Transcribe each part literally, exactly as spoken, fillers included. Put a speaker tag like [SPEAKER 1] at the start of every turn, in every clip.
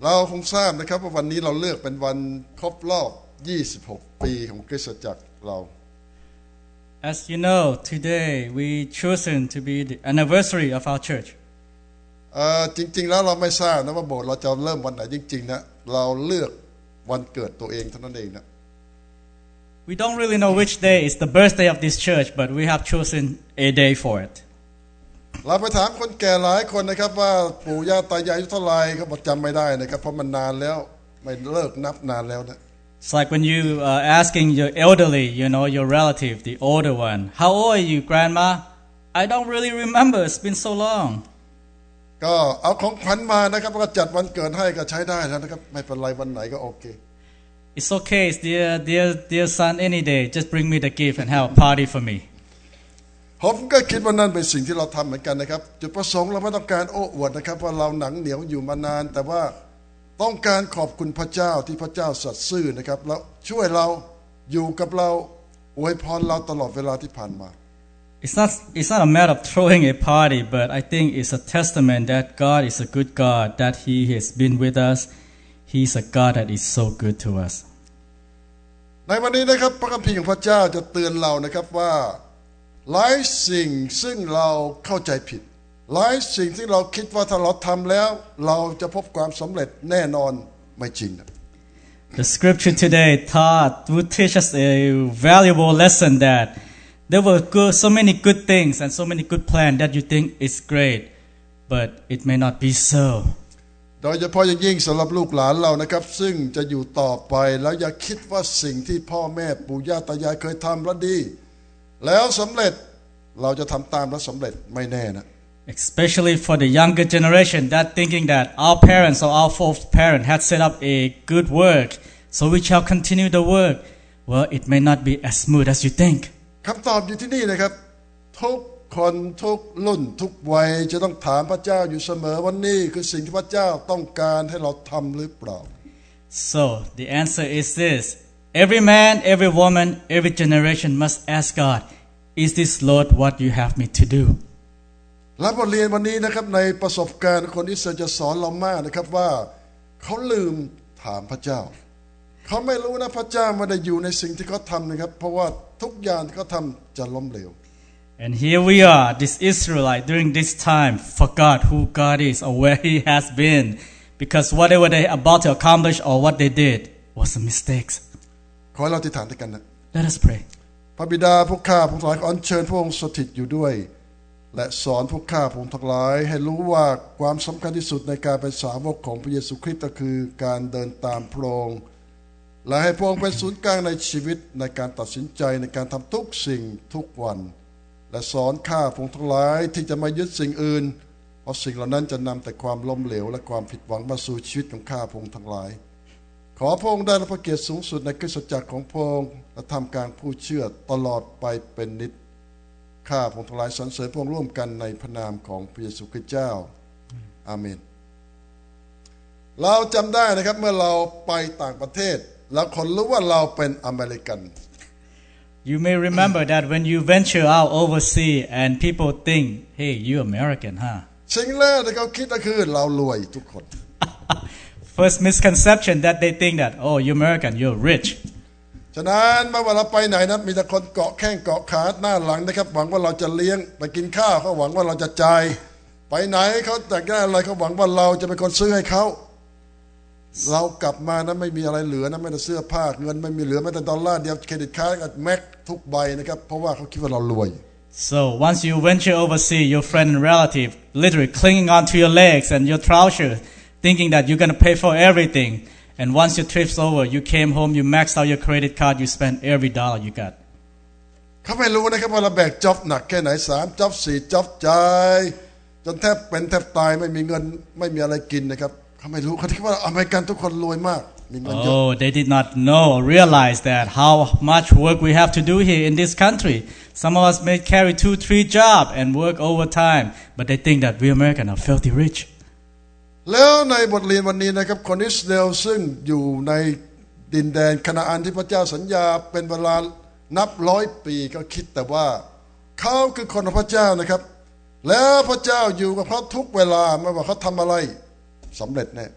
[SPEAKER 1] เราคงทราบนะครับว่าวันนี้เราเลือกเป็นวันครบรอบยี่สิบหกปีของคริสตจักรเรา
[SPEAKER 2] As you know, today we chosen to be the anniversary of our church.
[SPEAKER 1] เอ่อจริงๆแล้วเราไม่ทราบนะว่าโบสถ์เราจะเริ่มวันไหนจริงๆนะเราเลือกวันเกิดตัวเองเท่านั้นเองนะ
[SPEAKER 2] We don't really know which day is the birthday of this church, but we have chosen a day for it.
[SPEAKER 1] เราไปถามคนแก่หลายคนนะครับว่าปู่ย่าตายายอายุเท่าไหร่เขาบอกจำไม่ได้นะครับเพราะมันนานแล้วไม่เลิกนับนานแล้วนะ
[SPEAKER 2] It's like when you are asking your elderly, you know, your relative, the older one, how old are you, grandma? I don't really remember. It's been so long.
[SPEAKER 1] ก็เอาของขวัญมานะครับก็จัดวันเกิดให้ก็ใช้ได้แล้วนะครับไม่เป็นไรวันไหนก็โอเค
[SPEAKER 2] It's okay, dear, dear, dear son. Any day, just bring me the gift and have a party for me.
[SPEAKER 1] ผมก็คิดว่านั่นเป็นสิ่งที่เราทำเหมือนกันนะครับจุดประสงค์เราไม่ต้องการโอ้อวดนะครับว่าเราหนังเหนียวอยู่มานานแต่ว่าต้องการขอบคุณพระเจ้าที่พระเจ้าสัตย์ซื่อนะครับแล้วช่วยเราอยู่กับเราอวยพรเราตลอดเวลาที่ผ่านมา
[SPEAKER 2] It's not, it's not a matter of throwing a party, but I think it's a testament that God is a good God, that He has been with us. He's a God that is so good to us.
[SPEAKER 1] ในวันนี้นะครับพระคัมภีร์ของพระเจ้าจะเตือนเรานะครับว่าหลายสิ่งซึ่งเราเข้าใจผิดหลายสิ่งที่เราคิดว่าถ้าเราทำแล้วเราจะพบความสำเร็จแน่นอนไม่จริงนะ
[SPEAKER 2] The scripture today taught would teach us a valuable lesson that there were good, so many good things and so many good plans that you think is great, but it may not be so.
[SPEAKER 1] โดยเฉพาะอย่างยิ่งสำหรับลูกหลานเรานะครับซึ่งจะอยู่ต่อไปแล้วอย่าคิดว่าสิ่งที่พ่อแม่ปู่ย่าตายายเคยทำแล้วดีแล้วสำเร็จเราจะทำตามแล้วสำเร็จไม่แน่นะ
[SPEAKER 2] Especially for the younger generation that thinking that our parents or our fourth parent had set up a good work, so we shall continue the work. Well, it may not be as smooth as you think.
[SPEAKER 1] คำตอบอยู่ที่นี่นะครับทุกคนทุกรุ่นทุกวัยจะต้องถามพระเจ้าอยู่เสมอว่านี่คือสิ่งที่พระเจ้าต้องการให้เราทำหรือเปล่า
[SPEAKER 2] So the answer is this: every man, every woman, every generation must ask God, "Is this Lord what you have me to do?"
[SPEAKER 1] และบทเรียนวันนี้นะครับในประสบการณ์คนอิสราเอลจะสอนเรามากนะครับว่าเขาลืมถามพระเจ้าเขาไม่รู้นะพระเจ้าไม่ได้อยู่ในสิ่งที่เขาทำนะครับเพราะว่าทุกอย่างที่เขาทำจะล้มเหลว
[SPEAKER 2] And here we are, this Israelite during this time forgot who God is or where He has been, because whatever they about to accomplish or what they did was a mistake.
[SPEAKER 1] ขอให้เราอธิษฐานด้วยกันนะ
[SPEAKER 2] Let us pray.
[SPEAKER 1] พระบิดาพวกข้าพวกทั้งหลายขออัญเชิญพระองค์สถิตอยู่ด้วยและสอนพวกข้าพวกทั้งหลายให้รู้ว่าความสำคัญที่สุดในการเป็นสาวกของพระเยซูคริสต์ก็คือการเดินตามพระองค์และให้พระองค์เป็นศูนย์กลางในชีวิตในการตัดสินใจในการทำทุกสิ่งทุกวันและสอนข้าพวกทั้งหลายที่จะไม่ยึดสิ่งอื่นเพราะสิ่งเหล่านั้นจะนำแต่ความล้มเหลวและความผิดหวังมาสู่ชีวิตของข้าพวกทั้งหลายขอพระองค์ได้รับพระเกียรติสูงสุดในคริสตจักรของพระองค์และทำการผู้เชื่อตลอดไปเป็นนิจข้าพงทั้งหลายสรรเสริญพระองค์ร่วมกันในพระนามของพระเยซูคริสต์เจ้าอาเมนเราจำได้นะครับเมื่อเราไปต่างประเทศแล้วคนรู้ว่าเราเป็นอเมริกัน
[SPEAKER 2] You may remember that when you venture out overseas and people think, "Hey, you American, huh?"
[SPEAKER 1] สิ่งแรกที่เขาคิดก็คือเรารวยทุกคน
[SPEAKER 2] First misconception that they think that, "Oh, you American, you're rich."
[SPEAKER 1] ฉะนั้นเมื่อเราไปไหนนั้นมีแต่คนเกาะแข้งเกาะขาหน้าหลังนะครับหวังว่าเราจะเลี้ยงไปกินข้าวเขาหวังว่าเราจะจ่ายไปไหนเขาแต่งได้อะไรเขาหวังว่าเราจะเป็นคนซื้อให้เขาเรากลับมานั้นไม่มีอะไรเหลือนะไม่แต่เสื้อผ้าเงินไม่มีเหลือแม้แต่ดอลลาร์เดียวเครดิตการ์ดกับแม็กทุกใบนะครับเพราะว่าเขาคิดว่าเรารวย
[SPEAKER 2] So once you venture overseas, your friend and relative literally clinging onto your legs and your trousers, thinking that you're going to pay for everything.And once your trip's over, you came home, you maxed out your credit card, you spent every dollar you got.
[SPEAKER 1] เขาไม่รู้นะครับว่าเราแบกจ็อบหนักแค่ไหนสามจ็อบสี่จ็อบจ่ายจนแทบเป็นแทบตายไม่มีเงินไม่มีอะไรกินนะครับเขาไม่รู้เขาคิดว่าอเมริกันทุกคนรวยมากมีเงินเยอะ
[SPEAKER 2] Oh, they did not know or realize that how much work we have to do here in this country. Some of us may carry two, three jobs and work overtime, but they think that we Americans are filthy rich.
[SPEAKER 1] แล้วในบทเรียนวันนี้นะครับคนอิสราเอลซึ่งอยู่ในดินแดนคานาอันที่พระเจ้าสัญญาเป็นเวลานับร้อยปีก็คิดแต่ว่าเขาคือคนของพระเจ้านะครับแล้วพระเจ้าอยู่กับเขาทุกเวลาไม่ว่าเขาทำอะไรสำเร็จแน่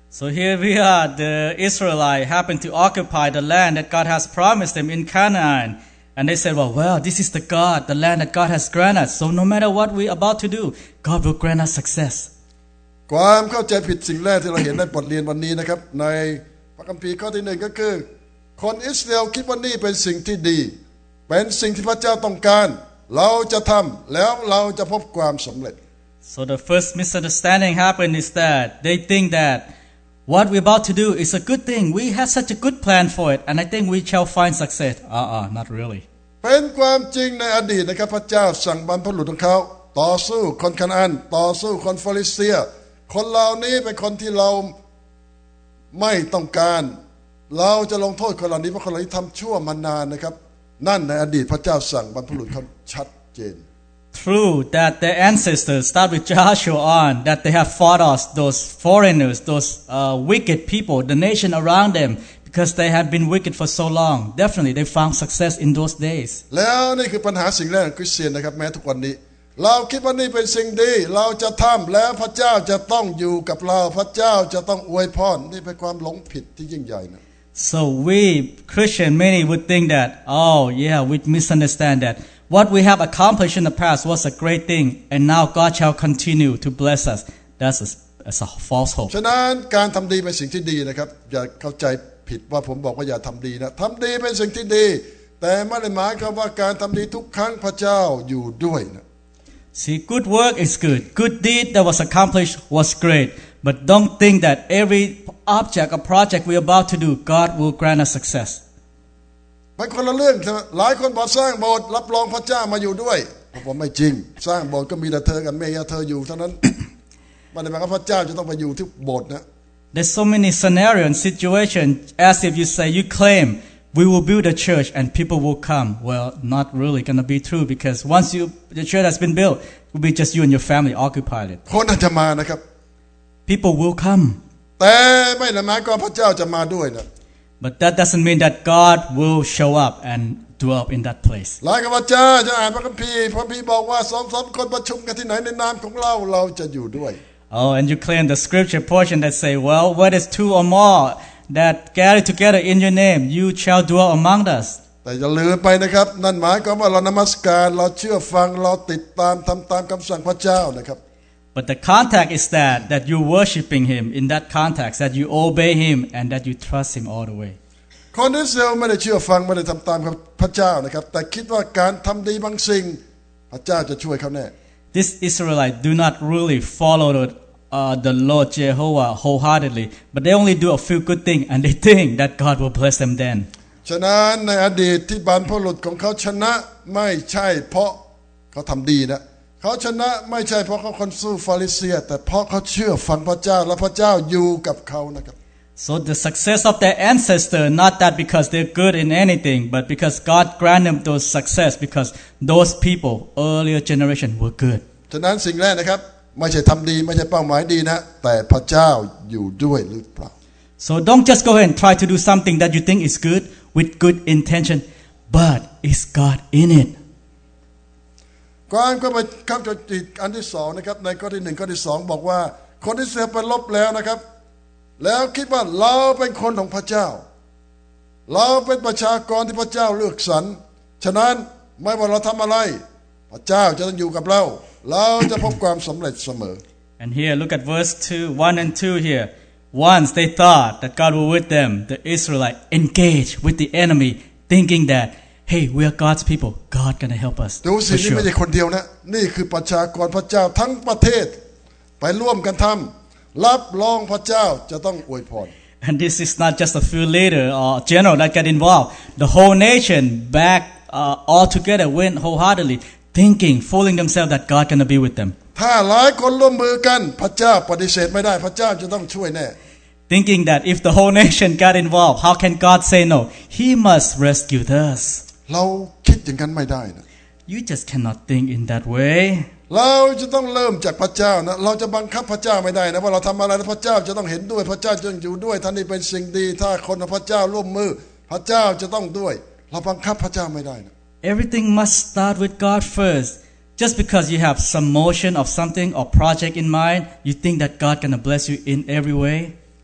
[SPEAKER 2] So here we are, the Israelites happen to occupy the land that God has promised them in Canaan. And they said, well, well, this is the God, the land that God has granted us. So no matter what we're about to do, God will grant us success.
[SPEAKER 1] ความเข้าใจผิดสิ่งแรกที่เราเห็นในบทเรียนวันนี้นะครับในพระคัมภีร์ข้อที่หนึ่งก็คือคนอิสราเอลคิดว่านี่เป็นสิ่งที่ดีเป็นสิ่งที่พระเจ้าต้องการเราจะทำแล้วเราจะพบความสำเร็จ
[SPEAKER 2] So the first misunderstanding happened is that they think that what we're about to do is a good thing. We have such a good plan for it, and I think we shall find success. Uh-uh, not really.
[SPEAKER 1] เป็นความจริงในอดีตนะครับพระเจ้าสั่งบรรพบุรุษของเขาต่อสู้คนคานาอันต่อสู้คนฟาริเซียคนเหล่านี้เป็นคนที่เราไม่ต้องการเราจะลงโทษคนเหล่านี้เพราะคนเหล่านี้ทำชั่วมานานนะครับนั่นในอดีตพระเจ้าสั่งบรรพบุรุษเขาชัดเจน
[SPEAKER 2] True that their ancestors start with Joshua on that they have fought us those foreigners those uh, wicked people the nation around them because they had been wicked for so long definitely they found success in those days
[SPEAKER 1] แล้วนี่คือปัญหาสิ่งแรกของคริสเตียนนะครับแม้ทุกวันนี้เราคิดว่านี่เป็นสิ่งดีเราจะทำแล้วพระเจ้าจะต้องอยู่กับเราพระเจ้าจะต้องอวยพรนี่เป็นความหลงผิดที่ยิ่งใหญ่นะ
[SPEAKER 2] So we Christian many would think that oh yeah we misunderstand that what we have accomplished in the past was a great thing and now God shall continue to bless us that's a, that's a false hope
[SPEAKER 1] ฉะนั้นการทำดีเป็นสิ่งที่ดีนะครับอย่าเข้าใจผิดว่าผมบอกว่าอย่าทำดีนะทำดีเป็นสิ่งที่ดีแต่ไม่ได้หมายความว่าการทำดีทุกครั้งพระเจ้าอยู่ด้วยนะ
[SPEAKER 2] See, good work is good. Good deed that was accomplished was great. But don't think that every object or project we're about to do, God will grant us success.
[SPEAKER 1] เป็นคนละเรื่องหลายคนบอกสร้างโบสถ์รับรองพระเจ้ามาอยู่ด้วยผมไม่จริงสร้างโบสถ์ก็มีแต่เธอกับเมียเธออยู่เท่านั้น ไม่ได้หมายความว่าพระเจ้าจะต้องไปอยู่ที่โบสถ์นะ
[SPEAKER 2] There's so many scenarios and situations as if you say, you claim, we will build a church and people will come. Well, not really going to be true because once you the church has been built, it will be just you and your family occupied it.
[SPEAKER 1] คนอาจจะมานะครับ
[SPEAKER 2] People will come.
[SPEAKER 1] แต่ไม่ได้หมายความว่าพระเจ้าจะมาด้วยนะ
[SPEAKER 2] But that doesn't mean that God will show up and dwell in that place.
[SPEAKER 1] หลายกับพระเจ้าจะอ่านพระคัมภีร์พระคัมภีร์บอกว่าสองสามคนประชุมกันที่ไหนในนามของเราเราจะอยู่ด้วย
[SPEAKER 2] Oh, and you claim the scripture portion that say, well, where there's two or more that gather together in your name, you shall dwell among us.
[SPEAKER 1] แต่อย่าลืมไปนะครับนั่นหมายความว่าเรานมัสการเราเชื่อฟังเราติดตามทำตามคำสั่งพระเจ้านะครับ
[SPEAKER 2] But the context is that that you're worshiping Him in that context, that you obey Him and that you trust Him all the way.
[SPEAKER 1] คนอิสราเอลไม่ได้เชื่อฟังไม่ได้ทำตามพระเจ้านะครับแต่คิดว่าการทำดีบางสิ่งพระเจ้าจะช่วยเขาแน่
[SPEAKER 2] These Israelites do not really follow the, uh, the Lord Jehovah wholeheartedly, but they only do a few good things and they think that God will bless them then.
[SPEAKER 1] ฉะนั้นในอดีตที่บรรพบุรุษของเขาชนะไม่ใช่เพราะเขาทำดีนะเขาชนะไม่ใช่เพราะเขาคนสู้ฟาริเซียแต่เพราะเขาเชื่อฟังพระเจ้าและพระเจ้าอยู่กับเขานะครับ
[SPEAKER 2] So the success of their ancestor, not that because they're good in anything, but because God granted them those success because those people, earlier generation, were good.
[SPEAKER 1] ฉะนั้นสิ่งแรกนะครับไม่ใช่ทำดีไม่ใช่เป้าหมายดีนะแต่พระเจ้าอยู่ด้วยหรือเปล่า
[SPEAKER 2] So don't just go ahead and try to do something that you think is good with good intention, but is God in it?
[SPEAKER 1] การก็ไปข้ามจุดอันที่สองนะครับในข้อที่หนึ่งข้อที่สองบอกว่าคนที่เสียไปลบแล้วนะครับแล้วคิดว่าเราเป็นคนของพระเจ้าเราเป็นประชากรที่พระเจ้าเลือกสรรฉะนั้นไม่ว่าเราทำอะไรพระเจ้าจะต้องอยู่กับเราเราจะพบความสำเร็จเสมอ
[SPEAKER 2] And here, look at verse two, one and two here. Once they thought that God was with them, the Israelites engaged with the enemy, thinking that, hey, we are God's people. God gonna help us.
[SPEAKER 1] ดูสินี่ไม่ใช่คนเดียวนะนี่คือประชากรพระเจ้าทั้งประเทศไปร่วมกันทำรับรองพระเจ้าจะต้องอวยพร
[SPEAKER 2] And this is not just a few leaders or general that get involved. The whole nation back uh, all together went wholeheartedly, thinking, fooling themselves that God gonna be with them.
[SPEAKER 1] ถ้าหลายคนร่วมมือกันพระเจ้าปฏิเสธไม่ได้พระเจ้าจะต้องช่วยแน่
[SPEAKER 2] Thinking that if the whole nation got involved, how can God say no? He must rescue us.
[SPEAKER 1] เราคิดอย่างนั้นไม่ได้นะ
[SPEAKER 2] You just cannot think in that way.
[SPEAKER 1] เราจะต้องเริ่มจากพระเจ้านะเราจะบังคับพระเจ้าไม่ได้นะว่าเราทำอะไรแล้วพระเจ้าจะต้องเห็นด้วยพระเจ้าจะอยู่ด้วยท่านนี้เป็นสิ่งดีถ้าคนของพระเจ้าร่วมมือพระเจ้าจะต้องด้วยเราบังคับพระเจ้าไม่ได้นะ
[SPEAKER 2] Everything must start with God first. Just because you have some motion of something or project in mind, you think that God gonna bless you in every way.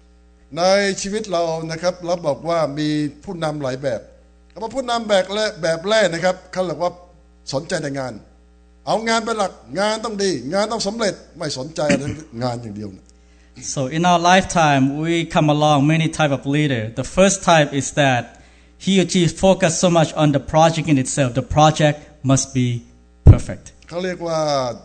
[SPEAKER 1] ในชีวิตเรานะครับเราบอกว่ามีผู้นำหลายแบบคำว่าผู้นำแบบแรกแบบแรกนะครับเขาเรียกว่าสนใจในงานเอางานเป็นหลักงานต้องดีงานต้องสำเร็จไม่สนใจอะไรงานอย่างเดียว
[SPEAKER 2] So in our lifetime we come along many type of leader. The first type is that he or she focus so much on the project in itself. The project must be perfect.
[SPEAKER 1] เขาเรียกว่า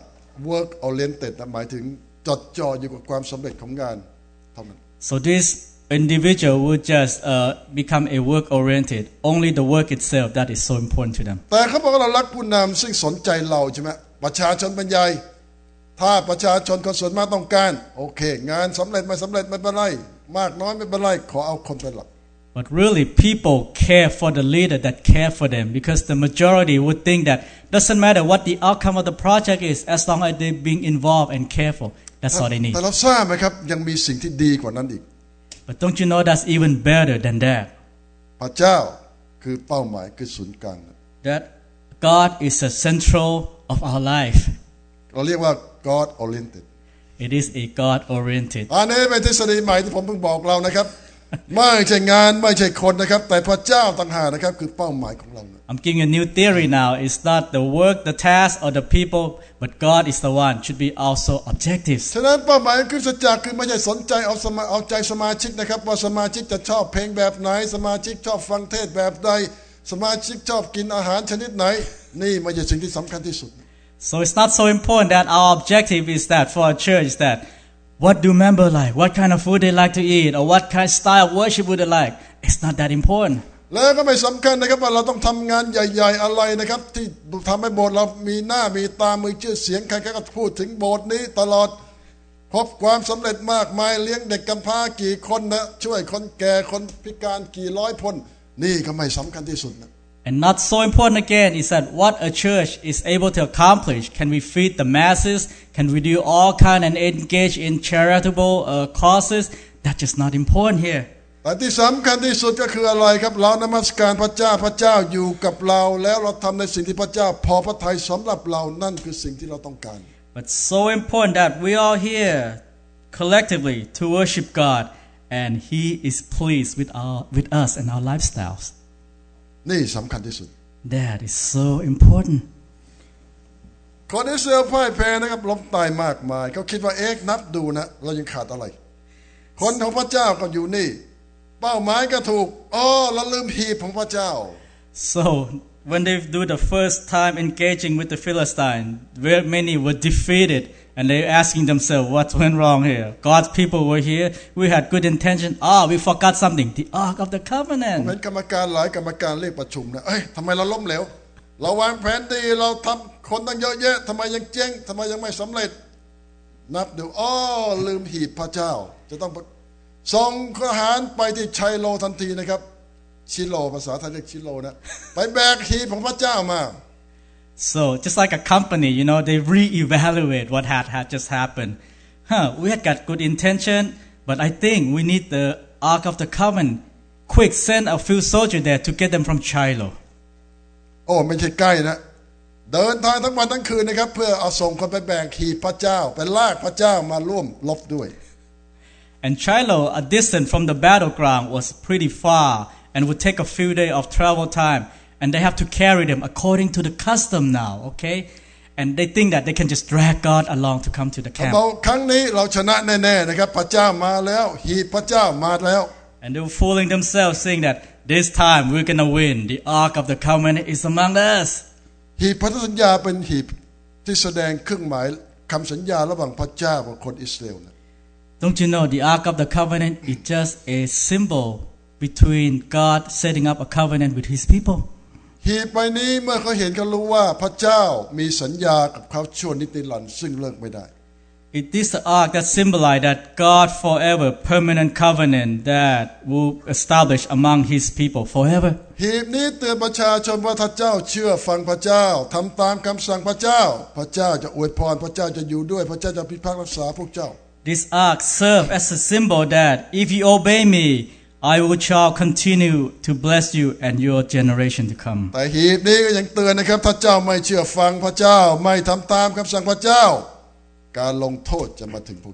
[SPEAKER 1] work oriented หมายถึงจดจ่ออยู่กับความสำเร็จของงานเท่านั้น
[SPEAKER 2] So this individual would just uh, become a work oriented. Only the work itself that is so important to them.
[SPEAKER 1] แต่เขาบอกว่าเรารักผู้นำซึ่งสนใจเราใช่ไหมประชาชนเป็นใหญ่ถ้าประชาชนคนส่วนมากต้องการโอเคงานสำเร็จไม่สำเร็จไม่เป็นไรมากน้อยไม่เป็นไรขอเอาคนเป็นหลัก
[SPEAKER 2] But really people care for the leader that care for them because the majority would think that doesn't matter what the outcome of the project is as long as they being involved and careful. That's all they need.
[SPEAKER 1] แต่เราทราบไหมครับยังมีสิ่งที่ดีกว่านั้นอีก
[SPEAKER 2] But don't you know that's even better than that?
[SPEAKER 1] พระเจ้าคือเป้าหมายคือศูนย์กลาง
[SPEAKER 2] That God is the central of our life.
[SPEAKER 1] เราเรียกว่า God oriented.
[SPEAKER 2] It is a God oriented.
[SPEAKER 1] อันนี้เป็นทฤษฎีใหม่ที่ผมเพิ่งบอกเรานะครับ ไม่ใช่งานไม่ใช่คนนะครับแต่พระเจ้าต่างหากนะครับคือเป้าหมายของเรา
[SPEAKER 2] I'm giving a new theory now. It's not the work, the task, or the people, but God is the one. Should be also objectives.
[SPEAKER 1] ฉะนั้นเป้าหมายของคริสตจักรคือไม่ใช่สนใจเอาสมาเอาใจสมาชิกนะครับว่าสมาชิกจะชอบเพลงแบบไหนสมาชิกชอบฟังเทศแบบใดสมาชิกชอบกินอาหารชนิดไหนนี่ไม่ใช่สิ่งที่สำคัญที่สุด
[SPEAKER 2] So it's not so important that our objective is that for our church is that what do members like, what kind of food they like to eat, or what kind of style of worship would they like. It's not that important.
[SPEAKER 1] แล้วก็ไม่สำคัญนะครับว่าเราต้องทำงานใหญ่ๆอะไรนะครับที่ทำให้โบสถ์เรามีหน้ามีตามีชื่อเสียงใครๆก็พูดถึงโบสถ์นี้ตลอดพบความสำเร็จมากมายเลี้ยงเด็กกำพร้ากี่คนนะช่วยคนแก่คนพิการกี่ร้อยคนนี่ก็ไม่สำคัญที่สุดนะ
[SPEAKER 2] And not so important again is that what a church is able to accomplish. Can we feed the masses? Can we do all kind and engage in charitable uh, causes? That's just not important here.
[SPEAKER 1] แต่ที่สำคัญที่สุดก็คืออะไรครับเรานมัสการพระเจ้าพระเจ้าอยู่กับเราแล้วเราทำในสิ่งที่พระเจ้าพอพระทัยสำหรับเรานั่นคือสิ่งที่เราต้องการ
[SPEAKER 2] But so important that we are here collectively to worship God and He is pleased with our with us and our lifestyles.
[SPEAKER 1] นี่สำคัญที่สุด
[SPEAKER 2] That is so important.
[SPEAKER 1] คนอิสราเอลพ่ายแพ้นะครับล้มตายมากมายเขาคิดว่าเอ๊ะนับดูนะเรายังขาดอะไรคนของพระเจ้าก็อยู่นี่เป้าหมายก็ถูกอ๋อเราลืมหีบของพระเจ้า
[SPEAKER 2] So when they do the first time engaging with the Philistine, where many were defeated and they're asking themselves, what went wrong here? God's people were here. We had good intention. Ah, we forgot something. The Ark of the
[SPEAKER 1] ผม
[SPEAKER 2] Covenant.
[SPEAKER 1] เห็นกรรมการหลายกรรมการเรียกประชุมนะเอ้ยทำไมเราล้มเหลวเราวางแผนดีเราทำคนตั้งเยอะแยะทำไมยังเจ๊งทำไมยังไม่สำเร็จนับดูอ๋อลืมหีบพระเจ้าจะต้องส่งทหารไปที่ชัยโลทันทีนะครับชิโลภาษาไทยเรียกชิโลนะไปแบกหีบของพระเจ้ามา
[SPEAKER 2] So just like a company, you know, they re-evaluate what had, had just happened. Huh, we had got good intention, but I think we need the Ark of the Covenant. Quick, send a few soldiers there to get them from Shiloh.
[SPEAKER 1] โอ้ไม่ใช่ใกล้นะเดินทางทั้งวันทั้งคืนนะครับเพื่อเอาส่งคนไปแบกหีบพระเจ้าไปลากพระเจ้ามาร่วมรบด้วย
[SPEAKER 2] And Shiloh, a distance from the battleground, was pretty far and would take a few days of travel time. And they have to carry them according to the custom now, okay? And they think that they can just drag God along to come to the camp.
[SPEAKER 1] เราครั้งนี้เราชนะแน่ๆนะครับพระเจ้ามาแล้วหีบพระเจ้ามาแล้ว
[SPEAKER 2] And they were fooling themselves saying that this time we're going to win. The Ark of the Covenant is among us.
[SPEAKER 1] หีบพันธสัญญาเป็นหีบที่แสดงเครื่องหมายคำสัญญาระหว่างพระเจ้ากับคนอิสราเอลนะ
[SPEAKER 2] Don't you know the Ark of the Covenant is just a symbol between God setting up a covenant with His people.
[SPEAKER 1] หีบใบนี้เมื่อเขาเห็นเขารู้ว่าพระเจ้ามีสัญญากับเขาชั่วนิรันดร์ซึ่งเลิกไม่ได้
[SPEAKER 2] It is the ark that symbolizes that God forever permanent covenant that will establish among His people forever.
[SPEAKER 1] หีบนี้เตือนประชาชนว่าถ้าเจ้าเชื่อฟังพระเจ้าทำตามคำสั่งพระเจ้าพระเจ้าจะอวยพรพระเจ้าจะอยู่ด้วยพระเจ้าจะพิทักษ์รักษาพวกเจ้า
[SPEAKER 2] This ark serves as a symbol that if you obey me, I will shall continue to bless you and your generation to come.
[SPEAKER 1] แต่หีบนี้ก็ยังเตือนนะครับถ้าเจ้าไม่เชื่อฟังพระเจ้าไม่ทำตามคำสั่งพระเจ้าการลงโทษจะมาถึงพวกเจ้า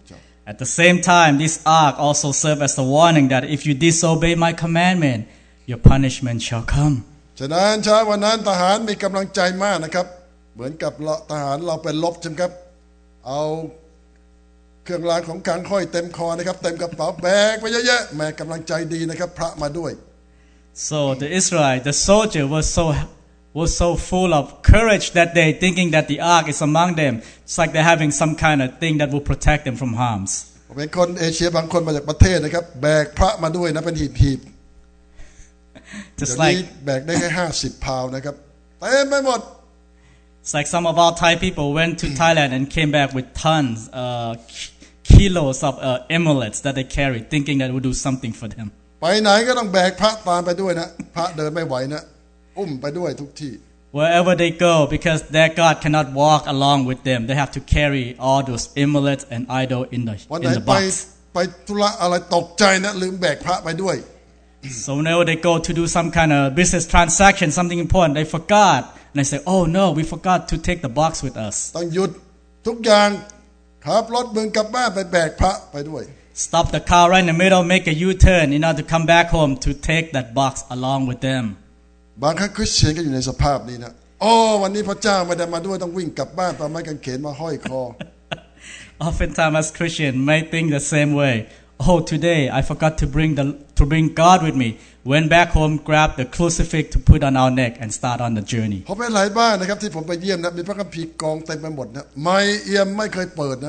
[SPEAKER 2] At the same time, this ark also served as a warning that if you disobey my commandment, your punishment shall come.
[SPEAKER 1] ฉะนั้นเช้าวันนั้นทหารมีกำลังใจมากนะครับเหมือนกับทหารเราไปรบใช่ไหมครับเอาเครื่องรางของขลังห้อยเต็มคอนะครับเต็มกระเป๋าแบกไปเยอะๆแม่กำลังใจดีนะครับพระมาด้วย
[SPEAKER 2] So the Israelite, the soldier was so was so full of courage that day, thinking that the ark is among them. It's like they're having some kind of thing that will protect them from harms.
[SPEAKER 1] เป็นคนเอเชียบางคนมาจากประเทศนะครับแบกพระมาด้วยนะเป็นหีบๆ
[SPEAKER 2] Just like
[SPEAKER 1] แบกได้แค่ห้าสิบพาวนะครับเต็มไปหมด
[SPEAKER 2] It's like some of our Thai people went to Thailand and came back with tons, uh, kilos of uh, amulets that they carried, thinking that it would do something for them.
[SPEAKER 1] ไปไหนก็ต้องแบกพระตามไปด้วยนะพระเดินไม่ไหวนะอุ้มไปด้วยทุกที่
[SPEAKER 2] Wherever they go, because their God cannot walk along with them, they have to carry all those amulets and idol in the
[SPEAKER 1] วันไหน
[SPEAKER 2] in the
[SPEAKER 1] ไป
[SPEAKER 2] box.
[SPEAKER 1] ไปธุระอะไรตกใจนะลืมแบกพระไปด้วย
[SPEAKER 2] So whenever they go to do some kind of business transaction, something important, they forgot, and they say, "Oh no, we forgot to take the box with us."
[SPEAKER 1] ต้องหยุดทุกอย่างขับรถเมืองกลับบ้านไปแบกพระไปด้วย
[SPEAKER 2] Stop the car right in the middle, make a U-turn in order to come back home to take that box along with them.
[SPEAKER 1] บางครั้งคริสเตียนก็อยู่ในสภาพนี้นะโอ้วันนี้พระเจ้าไม่ได้มาด้วยต้องวิ่งกลับบ้านไปไม้กางเขนมาห้อยคอ
[SPEAKER 2] Oftentimes, as Christians, may think the same way. Oh, today I forgot to bring the to bring God with me. Went back home, grabbed the crucifix to put on our neck, and start on the journey.
[SPEAKER 1] ผมไปหลายบ้านนะครับที่ผมไปเยี่ยมนะมีพระคัมภีร์กองเต็มไปหมดนะไม่เอี่ยมไม่เคยเปิดนะ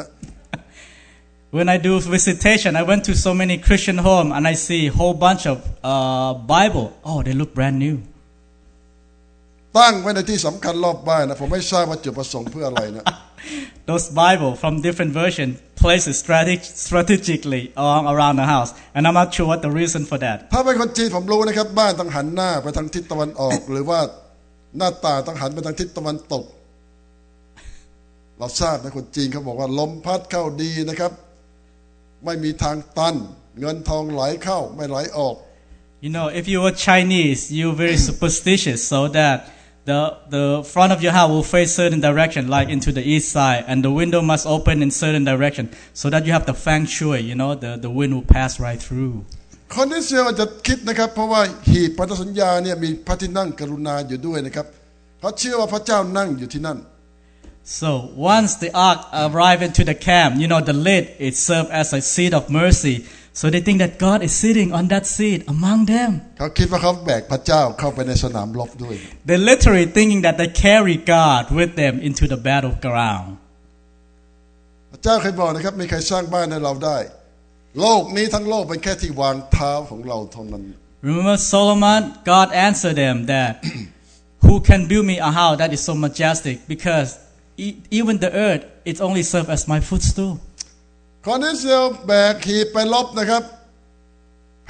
[SPEAKER 2] When I do visitation, I went to so many Christian homes and I see a whole bunch of uh, Bible. Oh, they look brand new.
[SPEAKER 1] ตั้งไว้ในที่สำคัญรอบบ้านนะผมไม่ทราบว่าจุดประสงค์เพื่ออะไรนะ
[SPEAKER 2] Those Bible from different versions places strategic, strategically along around the house, and I'm not sure what the reason for that.
[SPEAKER 1] ถ้าเป็นคนจีนผมรู้นะครับบ้านต้องหันหน้าไปทางทิศตะวันออก หรือว่าหน้าต่างต้องหันไปทางทิศตะวันตก เราทราบนะคนจีนเขาบอกว่าลมพัดเข้าดีนะครับไม่มีทางตันเงินทองไหลเข้าไม่ไหลออก
[SPEAKER 2] You know, if you were Chinese, you're very superstitious, so that the the front of your house will face certain direction, like into the east side, and the window must open in certain direction, so that you have the feng shui. You know, the the wind will pass right through.
[SPEAKER 1] คนที่เซียวจะคิดนะครับเพราะว่าหีบพันธสัญญาเนี่ยมีพระที่นั่งกรุณาอยู่ด้วยนะครับเขาเชื่อว่าพระเจ้านั่งอยู่ที่นั่น
[SPEAKER 2] So once the ark arrived into the camp, you know, the lid it served as a seat of mercy. So they think that God is sitting on that seat among them.
[SPEAKER 1] เขาคิดว่าเขาแบกพระเจ้าเข้าไปในสนามรบด้วย
[SPEAKER 2] They literally thinking that they carry God with them into the battleground.
[SPEAKER 1] พระเจ้าเคยบอกนะครับมีใครสร้างบ้านให้เราได้โลกนี้ทั้งโลกเป็นแค่ที่วางเท้าของเราเท่านั้น
[SPEAKER 2] Remember Solomon? God answered them that who can build me a house that is so majestic because e- even the earth it only serves as my footstool.
[SPEAKER 1] คนที่เซียวแบกหีบไปรบนะครับแพ้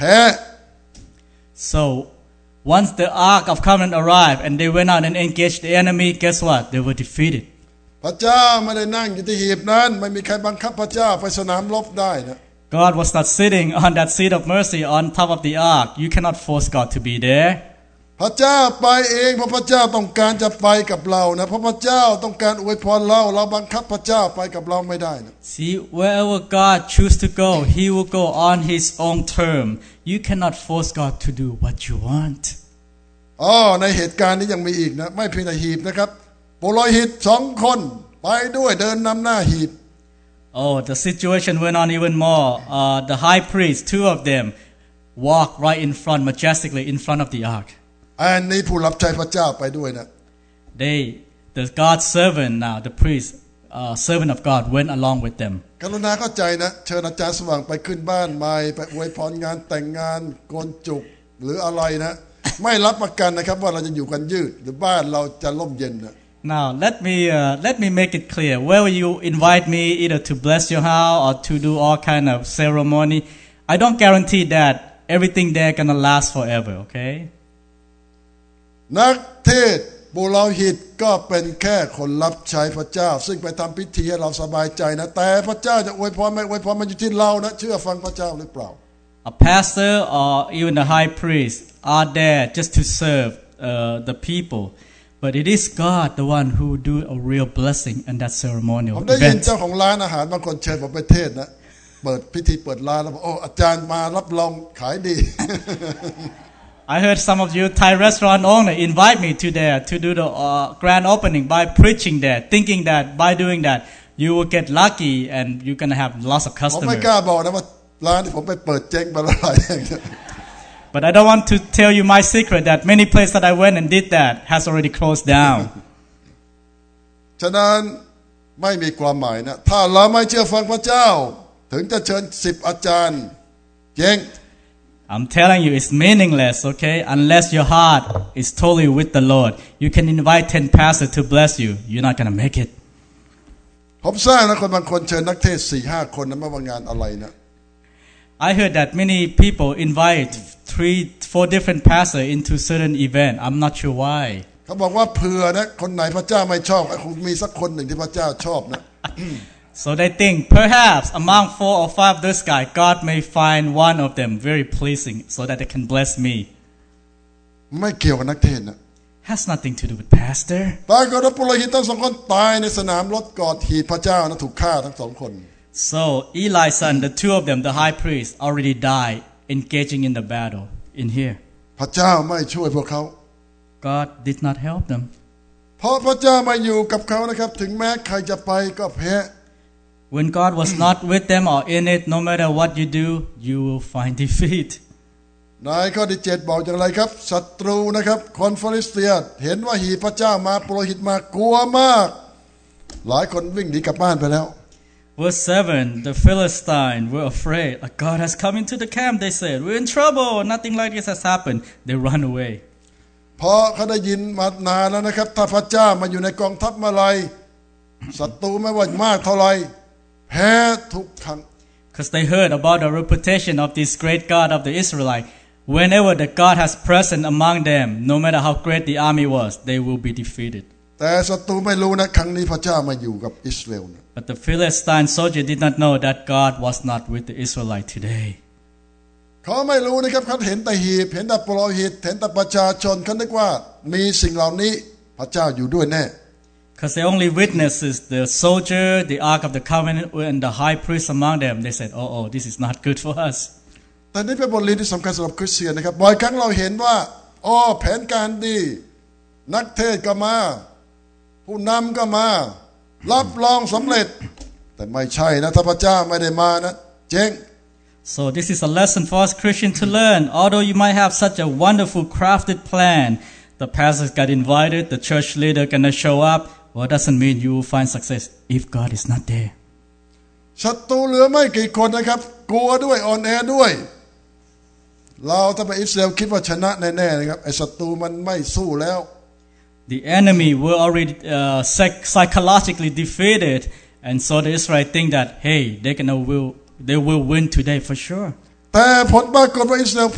[SPEAKER 2] So once the ark of covenant arrived and they went out and engaged the enemy, guess what? They were defeated.
[SPEAKER 1] พระเจ้าไม่ได้นั่งอยู่ที่หีบนั้นไม่มีใครบังคับพระเจ้าไปสนามรบได้นะ
[SPEAKER 2] God was not sitting on that seat of mercy on top of the ark. You cannot force God to be there.
[SPEAKER 1] พระเจ้าไปเองเพราะพระเจ้าต้องการจะไปกับเรานะเพราะพระเจ้าต้องการอวยพรเราเราบังคับพระเจ้าไปกับเราไม่ได้นะ
[SPEAKER 2] See, wherever God chooses to go, He will go on His own term. You cannot force God to do what you want.
[SPEAKER 1] อ๋อในเหตุการณ์นี้ยังมีอีกนะไม่เพียงแต่หีบนะครับปุโรหิตสองคนไปด้วยเดินนำหน้าหีบ
[SPEAKER 2] Oh, the situation went on even more. Uh, the high priest, two of them, walked right in front, majestically in front of the ark.
[SPEAKER 1] อันนี้ผู้รับใช้พระเจ้าไปด้วยนะ
[SPEAKER 2] They, the God's servant now, the priest, uh, servant of God, went along with them.
[SPEAKER 1] กรุณาเข้าใจนะเชิญอาจารย์สว่างไปขึ้นบ้านใหม่ไปอวยพรงานแต่งงานโกนจุกหรืออะไรนะ ไม่รับประกันนะครับว่าเราจะอยู่กันยืดหรือบ้านเราจะร่มเย็นนะ
[SPEAKER 2] Now let me uh, let me make it clear. Whether you invite me either to bless your house or to do all kind of ceremony, I don't guarantee that everything there gonna last forever. Okay?
[SPEAKER 1] นักเทศน์ปุโรหิตก็เป็นแค่คนรับใช้พระเจ้าซึ่งไปทำพิธีให้เราสบายใจนะแต่พระเจ้าจะอวยพรไม่อวยพรมันอยู่ที่เรานะเชื่อฟังพระเจ้าหรือเปล่า
[SPEAKER 2] A pastor or even the high priest are there just to serve uh, the people, but it is God the one who do a real blessing in that ceremonial
[SPEAKER 1] ผมได้ยิน
[SPEAKER 2] event.
[SPEAKER 1] เจ้าของร้านอาหารบางคนเชิญผมไปเทศน์นะเปิดพิธีเปิดร้านแล้วบอกโอ้อาจารย์มารับรองขายดี
[SPEAKER 2] I heard some of you Thai restaurant owner invite me to there to do the uh, grand opening by preaching there, thinking that by doing that you will get lucky and you're gonna have lots of
[SPEAKER 1] ผมไม่
[SPEAKER 2] customers.
[SPEAKER 1] กล้าบอกนะว่าร้านที่ผมไปเปิดเจ๊งไปแล้วหลายแห่ง
[SPEAKER 2] But I don't want to tell you my secret that many places that I went and did that has already closed down.
[SPEAKER 1] ฉะนั้นไม่มีความหมายนะถ้าเราไม่เชื่อฟังพระเจ้าถึงจะเชิญสิบอาจารย์เจ๊ง
[SPEAKER 2] I'm telling you, it's meaningless, okay? Unless your heart is totally with the Lord. You can invite ten pastors to bless you. You're not gonna make it.
[SPEAKER 1] ผมทราบนะคนบางคนเชิญนักเทศสี่ห้าคนนะไม่ว่างานอะไรนะ
[SPEAKER 2] I heard that many people invite three, four different pastors into certain event. I'm not sure why.
[SPEAKER 1] เขาบอกว่าเผื่อนะคนไหนพระเจ้าไม่ชอบคงมีสักคนหนึ่งที่พระเจ้าชอบนะ
[SPEAKER 2] So they think perhaps among four or five this guy, God may find one of them very pleasing so that they can bless me.
[SPEAKER 1] ไม่เกี่ยวกับนักเทศน์นะ
[SPEAKER 2] Has nothing to do with pastor.
[SPEAKER 1] ปรากฏว่าปุโรหิตทั้งสองคนตายในสนามรบกอดหีบพระเจ้านะถูกฆ่าทั้งสองคน
[SPEAKER 2] So Eli's son, the two of them, the high priest, already died engaging in the battle in here.
[SPEAKER 1] พระเจ้าไม่ช่วยพวกเขา
[SPEAKER 2] God did not help them.
[SPEAKER 1] เพราะพระเจ้ามาอยู่กับเขานะครับถึงแม้ใครจะไปก็แพ้
[SPEAKER 2] When God was not with them or in it, no matter what you do, you will find defeat.
[SPEAKER 1] ในข้อที่เจ็ดบอกอย่างไรครับศัตรูนะครับคนฟิลิสเตียเห็นว่าหีบพระเจ้ามาปุโรหิตมากลัวมากหลายคนวิ่งหนีกลับบ้านไปแล้ว
[SPEAKER 2] Verse seven, the Philistines were afraid. God has come into the camp, they said. We're in trouble. Nothing like this has happened. They run away.
[SPEAKER 1] เพราะเขาได้ยินมานานแล้วนะครับถ้าพระเจ้ามาอยู่ในกองทัพเมื่อไรศัตรูไม่ว่ามากเท่าไรแพ้ทุกครั้ง
[SPEAKER 2] Because they heard about the reputation of this great God of the Israelites. Whenever the God has present among them, no matter how great the army was, they will be defeated.
[SPEAKER 1] แต่ศัตรูไม่รู้นะครั้งนี้พระเจ้ามาอยู่กับอิสราเอลนะ
[SPEAKER 2] But the Philistine soldier did not know that God was not with the Israelites today.
[SPEAKER 1] เขาไม่รู้นะครับเขาเห็นแต่หีบเห็นแต่ปุโรหิตเห็นแต่ประชาชนเขาคิดว่ามีสิ่งเหล่านี้พระเจ้าอยู่ด้วยแน่
[SPEAKER 2] Because they only witnesses the soldier, the Ark of the Covenant, and the high priest among them. They said, "Oh, oh, this is not good for us."
[SPEAKER 1] แต่นี่เป็นบทเรียนที่สำคัญสำหรับคริสเตียนนะครับบ่อยครั้งเราเห็นว่าอ๋อแผนการดีนักเทศก็มาผู้นำก็มารับรองสำเร็จแต่ไม่ใช่นะถ้าพระเจ้าไม่ได้มานะเจ๊ง
[SPEAKER 2] So this is a lesson for us Christians to learn. Although you might have such a wonderful crafted plan, the pastors got invited, the church leader gonna show up. Well, doesn't mean you will find success if God is not there.
[SPEAKER 1] ศัตรูเหลือไม่กี่คนนะครับกลัวด้วยอ่อนแอด้วยเราถ้าไปอิสราเอลคิดว่าชนะแน่ๆนะครับไอ้ศัตรูมันไม่สู้แล้ว
[SPEAKER 2] The enemy were already uh, psych- psychologically defeated, and so the Israelites think that hey, they gonna will they will win today for sure.
[SPEAKER 1] แต่ผลปรากฏว่าอิสราเอลแพ้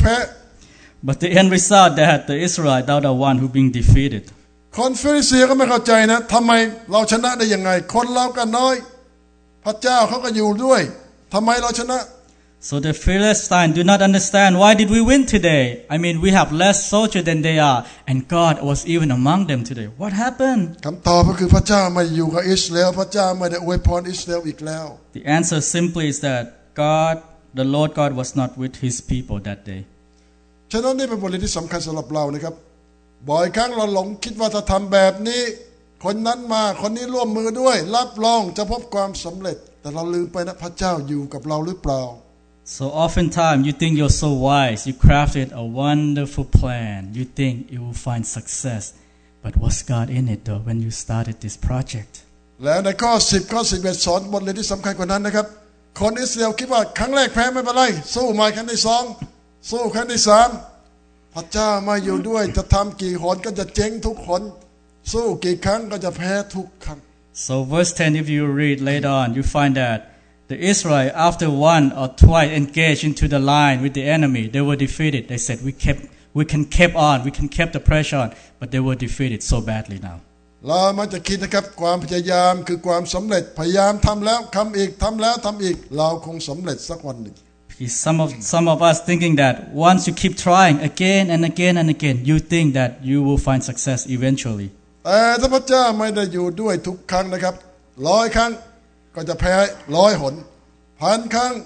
[SPEAKER 2] But the end result that the Israelites are the one who being defeated.
[SPEAKER 1] คนฟิลิสเตียก็ไม่เข้าใจนะทำไมเราชนะได้ยังไงคนเราก็น้อยพระเจ้าเขาก็อยู่ด้วยทำไมเราชนะ
[SPEAKER 2] So the Philistines do not understand why did we win today? I mean, we have less soldiers than they are, and God was even among them today. What happened?
[SPEAKER 1] คำตอบก็คือพระเจ้าไม่อยู่กับอิสราเอลพระเจ้าไม่ได้อวยพรอิสราเอลอีกแล้ว
[SPEAKER 2] The answer simply is that God, the Lord God, was not with His people that day.
[SPEAKER 1] ฉะนั้นนี่เป็นบทเรียนที่สำคัญสำหรับเรานะครับบ่อยครั้งเราหลงคิดว่าถ้าทำแบบนี้คนนั้นมาคนนี้ร่วมมือด้วยรับรองจะพบความสำเร็จแต่เราลืมไปนะพระเจ้าอยู่กับเราหรือเปล่า
[SPEAKER 2] So oftentimes you think you're so wise, you crafted a wonderful plan, you think you will find success, but was God in it though when you started this project?
[SPEAKER 1] แล้วในข้อสิบข้อสิบเอ็ดสอนบทเรียนที่สำคัญกว่านั้นนะครับคนอิสราเอลคิดว่าครั้งแรกแพ้ไม่เป็นไรสู้ใหม่ครั้งที่สองสู้ครั้งที่สามพระเจ้ามาอยู่ด้วยจะทำกี่หนก็จะเจ๊งทุกหนสู้กี่ครั้งก็จะแพ้ทุกครั้ง
[SPEAKER 2] So verse ten, if you read later on, you find that the Israelites, after one or twice engaged into the line with the enemy, they were defeated. They said, we kept, we can keep on, we can keep the pressure on, but they were defeated so badly now.
[SPEAKER 1] เรามันจะคิดนะครับความพยายามคือความสำเร็จพยายามทำแล้วทำอีกทำแล้วทำอีกเราคงสำเร็จสักวันหนึ่ง
[SPEAKER 2] Some of some of us thinking that once you keep trying again and again and again, you think that you will find success eventually.
[SPEAKER 1] แต่ถ้าพระเจ้าไม่ได้อยู่ด้วยทุกครั้งนะครับร้อยครั้งก็จะแพ้ร้อยหนพันครั้ง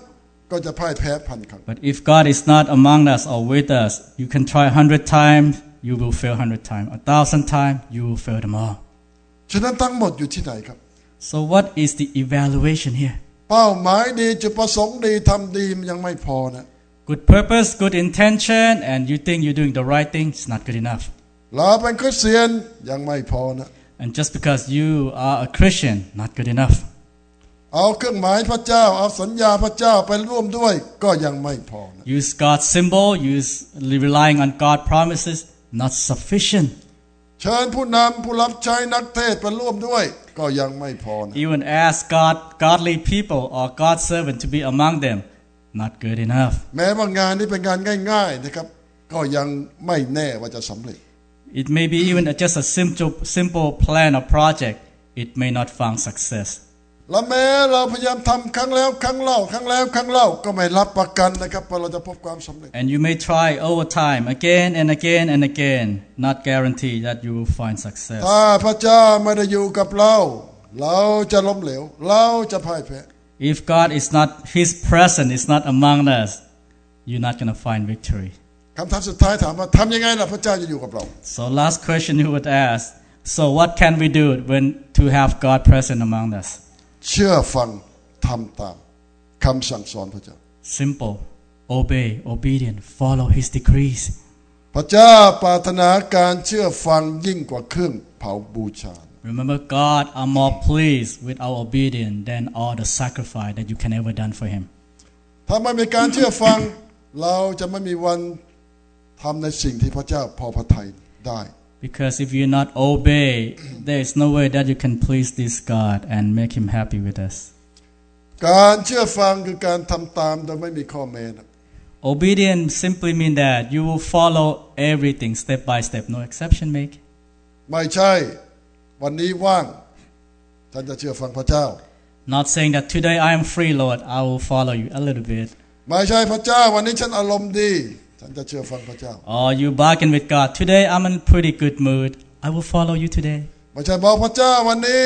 [SPEAKER 1] ก็จะพ่ายแพ้พันครั้ง
[SPEAKER 2] But if God is not among us or with us, you can try a hundred times, you will fail hundred times. A thousand times, you will fail them all.
[SPEAKER 1] ฉะนั้นทั้งหมดอยู่ที่ไหนครับ
[SPEAKER 2] So what is the evaluation here?
[SPEAKER 1] เป้าหมายดีจุดประสงค์ดีทำดีมันยังไม่พอนะ
[SPEAKER 2] Good purpose, good intention, and you think you're doing the right thing, it's not good enough.
[SPEAKER 1] เราเป็นคริสเตียนยังไม่พอนะ
[SPEAKER 2] And just because you are a Christian, not good enough.
[SPEAKER 1] เอาเครื่องหมายพระเจ้าเอาสัญญาพระเจ้าไปร่วมด้วยก็ยังไม่พอนะ
[SPEAKER 2] Use God's symbol, use relying on God's promises, not sufficient.
[SPEAKER 1] เชิญผู้นำผู้รับใช้นักเทศน์ไปร่วมด้วยก็ยังไม่พอนะ
[SPEAKER 2] Even ask God, godly people or God's servant to be among them, not good enough.
[SPEAKER 1] แม้ว่างานนี้เป็นงานง่ายๆนะครับก็ยังไม่แน่ว่าจะสำเร็จ
[SPEAKER 2] It may be even just a simple, simple plan or project. It may not find success.
[SPEAKER 1] และแม้เราพยายามทำครั้งแล้วครั้งเล่าครั้งแล้วครั้งเล่าก็ไม่รับประกันนะครับว่าเราจะพบความสำเร็จ
[SPEAKER 2] And you may try over time, again and again and again, not guarantee that you will find success.
[SPEAKER 1] ถ้าพระเจ้าไม่ได้อยู่กับเราเราจะล้มเหลวเราจะพ่ายแพ้
[SPEAKER 2] If God is not, His presence is not among us, you're not going to find victory.
[SPEAKER 1] คำถามสุดท้ายถามว่าทำยังไงล่ะพระเจ้าจะอยู่กับเรา
[SPEAKER 2] So last question you would ask, so what can we do when to have God present among us?
[SPEAKER 1] เชื่อฟังทำตามคำสั่งสอนพระเจ้า
[SPEAKER 2] Simple, obey, obedient, follow His decrees.
[SPEAKER 1] พระเจ้าปรารถนาการเชื่อฟังยิ่งกว่าเครื่องเผาบูชา
[SPEAKER 2] Remember, God are more pleased with our obedience than all the sacrifice that you can ever done for Him.
[SPEAKER 1] ถ้าไม่มีการเชื่อฟังเราจะไม่มีวันทำในสิ่งที่พระเจ้าพอพระทัยได้
[SPEAKER 2] Because if you not obey, there is no way that you can please this God and make Him happy with us.
[SPEAKER 1] การเชื่อฟังคือการทำตามโดยไม่มีข้อแม้นะ
[SPEAKER 2] Obedience simply mean that you will follow everything step by step, no exception make.
[SPEAKER 1] ไม่ใช่วันนี้ว่างฉันจะเชื่อฟังพระเจ้า
[SPEAKER 2] Not saying that today I am free, Lord, I will follow you a little bit.
[SPEAKER 1] ไม่ใช่พระเจ้าวันนี้ฉันอารมณ์ดีฉันจะเชื่อฟังพระเจ้า
[SPEAKER 2] Or you bargain with God, today I'm in pretty good mood, I will follow you today.
[SPEAKER 1] ไม่ใช่บอกพระเจ้าวันนี้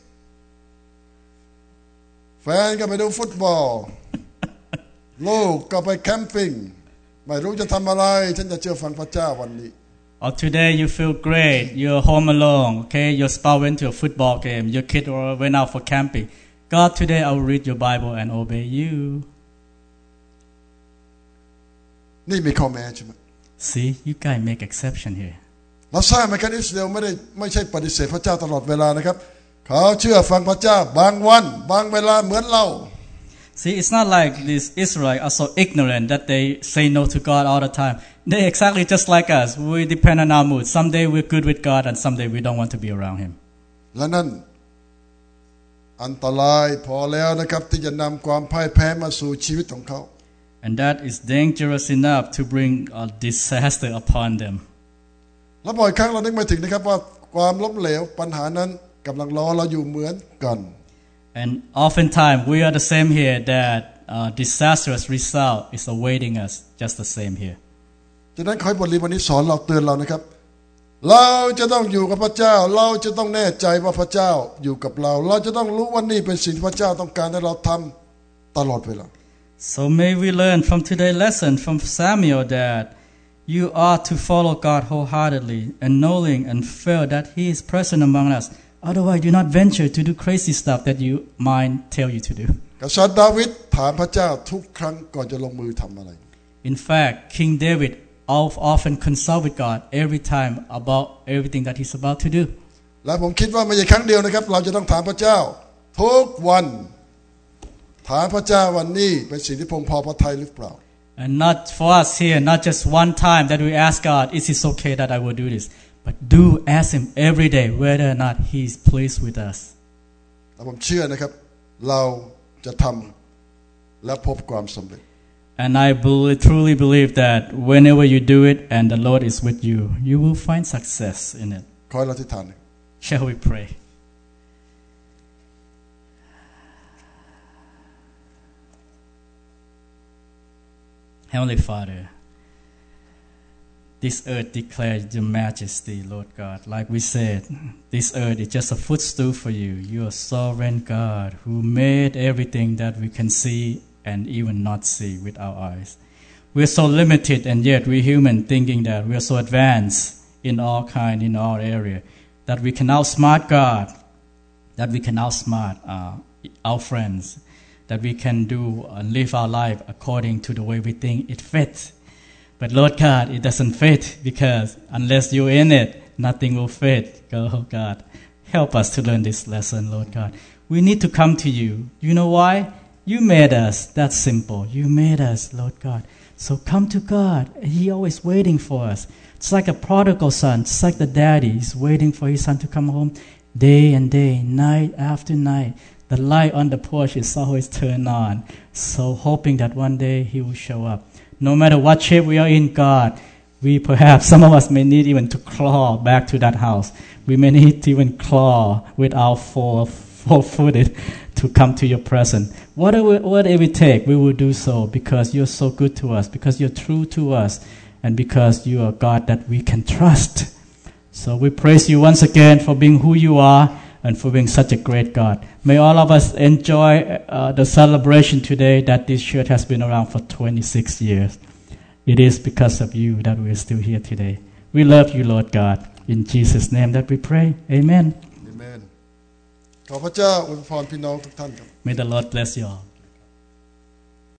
[SPEAKER 1] แฟนก็ไปดูฟุตบอล ลูกก็ไปแคมปิ้งไม่รู้จะทำอะไรฉันจะเชื่อฟังพระเจ้าวันนี้
[SPEAKER 2] Or today you feel great, you're home alone, okay, your spouse went to a football game, your kid went out for camping. God, today I will read your Bible and obey you.
[SPEAKER 1] นี่มีข้อแม้ใช่ไหม
[SPEAKER 2] See, you guys make exception here.
[SPEAKER 1] เราทราบไหมครับอิสราเอลไม่ได้ไม่ใช่ปฏิเสธพระเจ้าตลอดเวลานะครับเขาเชื่อฟังพระเจ้าบางวันบางเวลาเหมือนเรา
[SPEAKER 2] See, it's not like these Israelites are so ignorant that they say no to God all the time. They're exactly just like us. We depend on our mood. Someday we're good with God and someday we don't want to be around Him.
[SPEAKER 1] และนั่นอันตรายพอแล้วนะครับที่จะนำความพ่ายแพ้มาสู่ชีวิตของเขา
[SPEAKER 2] And that is dangerous enough to bring a disaster upon them.
[SPEAKER 1] และบ่อยครั้งเรานึกไม่ถึงนะครับว่าความล้มเหลวปัญหานั้นกำลังรอเราอยู่เหมือนกัน
[SPEAKER 2] And oftentimes we are the same here that uh, disastrous result is awaiting us just the same here.
[SPEAKER 1] ฉะนั้นขอให้บทเรียนวันนี้สอนเราเตือนเรานะครับเราจะต้องอยู่กับพระเจ้าเราจะต้องแน่ใจว่าพระเจ้าอยู่กับเราเราจะต้องรู้ว่านี่เป็นสิ่งที่พระเจ้าต้องการให้เราทำตลอดเวลา
[SPEAKER 2] So may we learn from today's lesson from Samuel that you are to follow God wholeheartedly and knowing and feel that He is present among us. Otherwise, do not venture to do crazy stuff that your mind tell you to do.
[SPEAKER 1] กษัตริย์ดาวิดถามพระเจ้าทุกครั้งก่อนจะลงมือทำอะไร
[SPEAKER 2] In fact, King David often consult with God every time about everything that he's about to do.
[SPEAKER 1] และผมคิดว่าไม่ใช่ครั้งเดียวนะครับเราจะต้องถามพระเจ้าทุกวันถามพระเจ้าวันนี้เป็นสิ่งที่พระองค์พอพระทัยหรือเปล่า
[SPEAKER 2] And not for us here, not just one time that we ask God, is it okay that I will do this? But do ask Him every day whether or not He is pleased with us.
[SPEAKER 1] และผมเชื่อนะครับเราจะทำและพบความสำเร็จ
[SPEAKER 2] And I believe, truly believe that whenever you do it and the Lord is with you, you will find success in it.
[SPEAKER 1] ขอให้เราอธิษฐาน
[SPEAKER 2] Shall we pray? Heavenly Father, this earth declares your majesty, Lord God. Like we said, this earth is just a footstool for you. You are sovereign God who made everything that we can see and even not see with our eyes. We're so limited, and yet we're human, thinking that we're so advanced in all kind, in all area, that we can outsmart God, that we can outsmart uh, our friends, that we can do and live our life according to the way we think it fits. But Lord God, it doesn't fit, because unless you're in it, nothing will fit. Oh God, help us to learn this lesson, Lord God. We need to come to you. You know why? You made us. That's simple. You made us, Lord God. So come to God. He always waiting for us. It's like a prodigal son. It's like the daddy is waiting for his son to come home day and day, night after night. The light on the porch is always turned on. So hoping that one day he will show up. No matter what shape we are in, God, we perhaps, some of us may need even to claw back to that house. We may need to even claw with our four, four-footed to come to your presence. Whatever, whatever it takes, we will do so, because you're so good to us, because you're true to us, and because you are God that we can trust. So we praise you once again for being who you are and for being such a great God. May all of us enjoy uh, the celebration today that this church has been around for twenty-six years. It is because of you that we're still here today. We love you, Lord God. In Jesus' name that we pray. Amen.
[SPEAKER 1] Amen. ขอพระเจ้าอวยพรพี่น้องทุกท่านครับ
[SPEAKER 2] May the Lord bless you all.